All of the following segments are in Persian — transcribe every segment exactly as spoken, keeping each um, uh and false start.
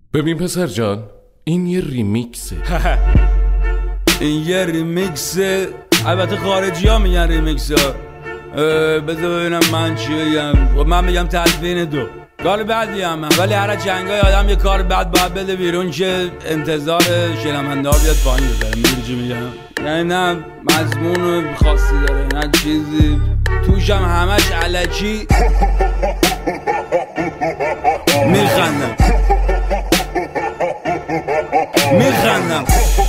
ببین پسر جان، این یه ریمیکسه. این یه ریمیکسه. البته خارجی ها میگن ریمیکس ها. بذار ببینم من چی بگم. من میگم تدوین دو کار بدی هم من. ولی هر جنگای آدم یه کار بد باید بده بیرون که انتظار شنونده ها بیاد پایین بذاره. میدونی چی میگم؟ یعنی نه مضمون خاصی داره نه چیزی توش، هم همش الکی میخندم میخندم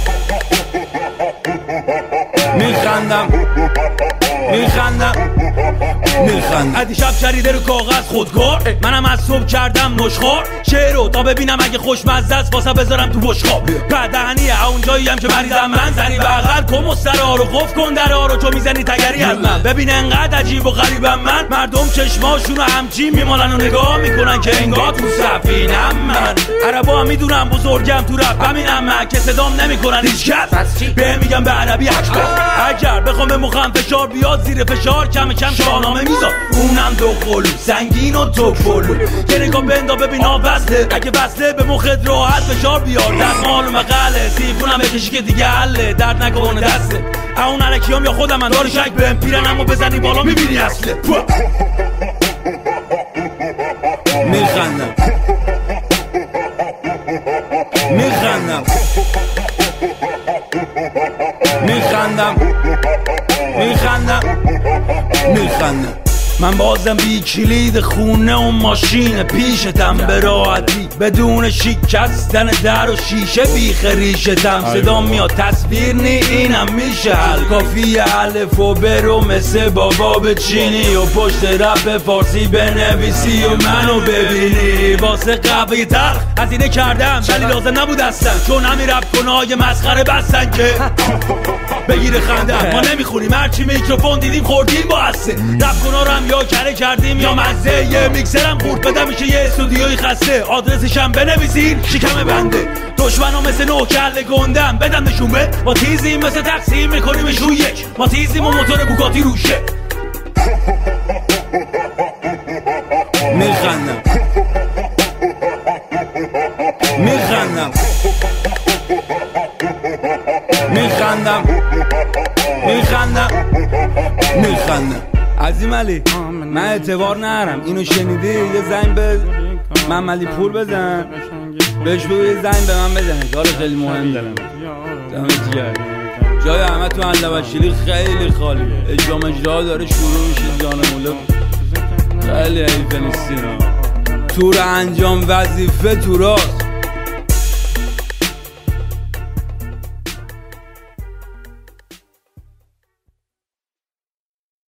میخندم میخندم میخندم ادی شب شریده رو کاغذ خودکار، منم از صبح کردم نشخار شعر رو تا ببینم اگه خوشمزه است واسه بذارم تو بشقاب. بدهنیه اونجایی هم که مریضم من، زنی بغل کن مسترها رو قفل کن درها رو، تو میزنی تگری از من. ببین انقدر عجیب و غریبم من، مردم چشماشون رو همچین میمالن و نگاه میکنن که انگار تو سفینم من. عربا هم میدونم بزرگم تو رپ، همینم من که صدام نمیکنن هیچ کس. به میگم به عربی اکبر، اگر بخوام به مخم فشار بیاد زیر فشار کم کم شاهنامه میذار. اونم دو قلو سنگین و تو پلو، یه نگاه بندا ببین وصله، اگه وصله به مخت راحت فشار بیار. در مال و مقاله سیفونم بکشی که دیگه حله، درد نکنه دسته اون علکیام یا خودم من داری شک بهم پیرن، اما بزنی بالا میبینی اصله. میخندم میخندم میخندم میخندم میخندم من بازم بی کلید خونه و ماشین پیشتم، به راحتی بدون شکستن در و شیشه بی خریشتم. صدا میاد تصویر نی اینم میشه حل، کافی الف و برو مثل بابا بچینی و پشت رپ فارسی بنویسی و منو ببینی. واسه قهوه تلخ هزینه کردم ولی لازم نبود اصلا، چون همین رپ کنای مسخره بستن که بگیره خنده. ما نمیخونیم هرچی میکروفون دیدیم خوردیم با هسته. رپ کنا رو هم یا کره کردیم یا مزه، یه میکسرم خورد بدم میشه یه استودیوی خسته. آدرسشم بنویسین شکم بنده، دشمنو مثل نوکل گندم بدم نشون به. ما تیزیم مثل تقسیم میکنیمشون یک، ما تیزیم و موتور بوگاتی روشه. میخندم میخندم میخندم میخندم میخندم عظیم علی، من اعتبار نرم اینو شنیدی یه زنگ به من علی پور بزن بهش بگو یه زنگ به من بزنه، کار خیلی مهم دارم. دمت گرم. جای همه تو اندوشیری خیلی خالیه، اجرام اجرا داره شروع میشه. جان مولا خیلی حیفه نیستین، تور انجام وظیفه تو راست